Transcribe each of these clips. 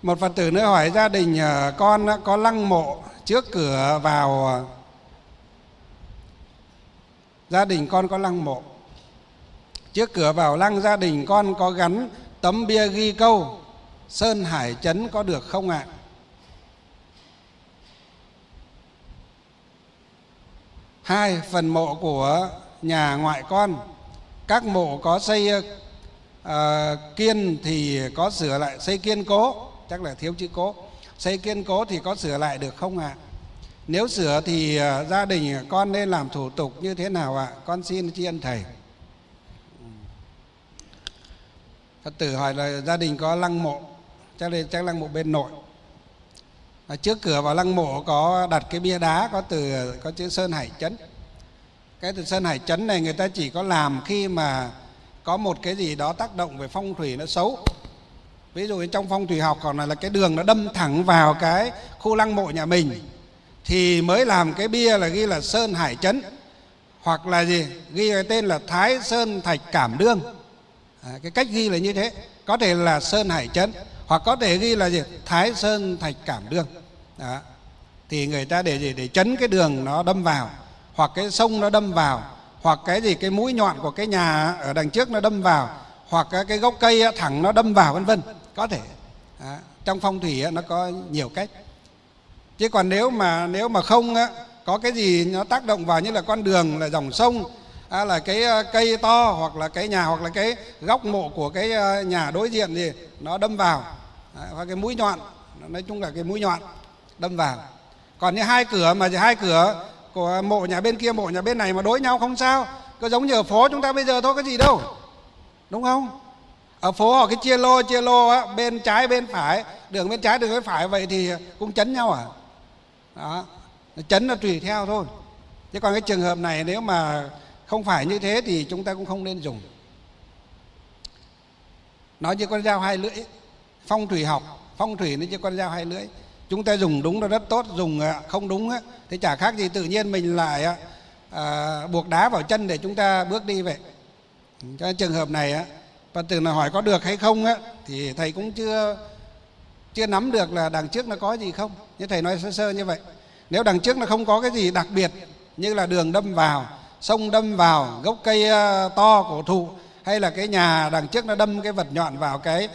Một Phật tử nữa hỏi gia đình con có lăng mộ trước cửa vào, gia đình con có lăng mộ. Trước cửa vào lăng gia đình con có gắn tấm bia ghi câu Sơn Hải Trấn có được không ạ? Hai, phần mộ của nhà ngoại con, các mộ có xây kiên thì có sửa lại, xây kiên cố, chắc là thiếu chữ cố, xây kiên cố thì có sửa lại được không ạ? Nếu sửa thì gia đình con nên làm thủ tục như thế nào ạ? Con xin tri ân thầy. Phật tử hỏi là gia đình có lăng mộ, chắc lăng mộ bên nội. Trước cửa vào lăng mộ có đặt cái bia đá có chữ Sơn Hải Trấn. Cái từ Sơn Hải Trấn này người ta chỉ có làm khi mà có một cái gì đó tác động về phong thủy nó xấu. Ví dụ trong phong thủy học còn là cái đường nó đâm thẳng vào cái khu lăng mộ nhà mình thì mới làm cái bia là ghi là Sơn Hải Trấn, hoặc là gì ghi cái tên là Thái Sơn Thạch Cảm Đương. Cái cách ghi là như thế, có thể là Sơn Hải Trấn hoặc có thể ghi là gì Thái Sơn Thạch Cảm Đương. Đó. Thì người ta để gì, để trấn cái đường nó đâm vào, hoặc cái sông nó đâm vào, hoặc cái gì cái mũi nhọn của cái nhà ở đằng trước nó đâm vào, hoặc cái gốc cây thẳng nó đâm vào, vân vân, có thể. Đó. Trong phong thủy nó có nhiều cách. Chứ còn nếu mà không có cái gì nó tác động vào, như là con đường, là dòng sông, là cái cây to, hoặc là cái nhà, hoặc là cái góc mộ của cái nhà đối diện gì nó đâm vào, hoặc cái mũi nhọn, nói chung là cái mũi nhọn đâm vào. Còn như hai cửa mà hai cửa của mộ nhà bên kia, mộ nhà bên này mà đối nhau không sao, có giống như ở phố chúng ta bây giờ thôi, có gì đâu, đúng không? Ở phố họ cái chia lô bên trái bên phải, đường bên trái đường bên phải, vậy thì cũng chấn nhau à? Đó, chấn là tùy theo thôi. Chứ còn cái trường hợp này nếu mà không phải như thế thì chúng ta cũng không nên dùng. Nói như con dao hai lưỡi, phong thủy học, phong thủy nó như con dao hai lưỡi. Chúng ta dùng đúng là rất tốt, dùng không đúng thì chả khác gì tự nhiên mình lại buộc đá vào chân để chúng ta bước đi vậy. Cho nên trường hợp này Phật tử nào hỏi có được hay không thì thầy cũng chưa nắm được là đằng trước nó có gì không. Như thầy nói sơ sơ như vậy. Nếu đằng trước nó không có cái gì đặc biệt, như là đường đâm vào, sông đâm vào, gốc cây to cổ thụ, hay là cái nhà đằng trước nó đâm cái vật nhọn vào cái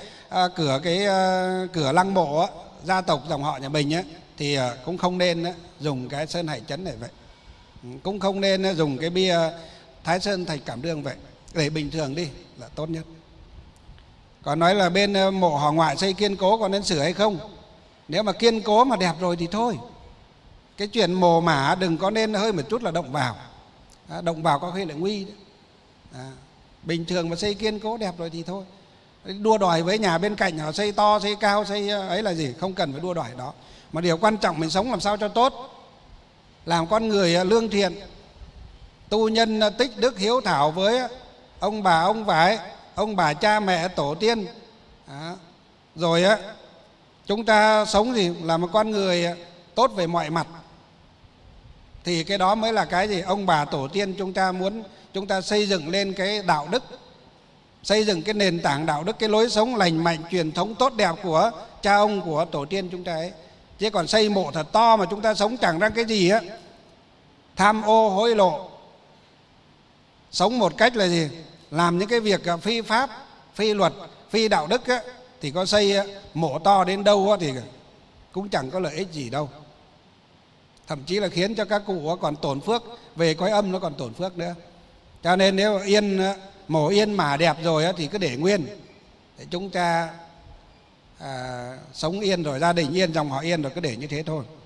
cửa lăng mộ gia tộc dòng họ nhà mình thì cũng không nên dùng cái Sơn Hải Trấn này vậy. Cũng không nên dùng cái bia Thái Sơn Thạch Cảm Đương vậy. Để bình thường đi là tốt nhất. Còn nói là bên mộ họ ngoại xây kiên cố còn nên sửa hay không? Nếu mà kiên cố mà đẹp rồi thì thôi. Cái chuyện mồ mả đừng có nên hơi một chút là động vào. Động vào có khi là nguy đấy. Bình thường mà xây kiên cố đẹp rồi thì thôi. Đua đòi với nhà bên cạnh họ xây to, xây cao, xây ấy là gì, không cần phải đua đòi đó. Mà điều quan trọng mình sống làm sao cho tốt, làm con người lương thiện, tu nhân tích đức hiếu thảo với ông bà ông vải, ông bà cha mẹ tổ tiên. Rồi chúng ta sống gì là một con người tốt về mọi mặt, thì cái đó mới là cái gì ông bà tổ tiên chúng ta muốn chúng ta xây dựng lên cái đạo đức, xây dựng cái nền tảng đạo đức, cái lối sống lành mạnh, truyền thống tốt đẹp của cha ông, của tổ tiên chúng ta ấy. Chứ còn xây mộ thật to mà chúng ta sống chẳng ra cái gì tham ô hối lộ, sống một cách là gì, làm những cái việc phi pháp, phi luật, phi đạo đức thì có xây mộ to đến đâu thì cũng chẳng có lợi ích gì đâu. Thậm chí là khiến cho các cụ còn tổn phước, về cõi âm nó còn tổn phước nữa. Cho nên nếu mộ yên mả đẹp rồi thì cứ để nguyên, để chúng ta sống yên rồi, gia đình yên, dòng họ yên rồi, cứ để như thế thôi.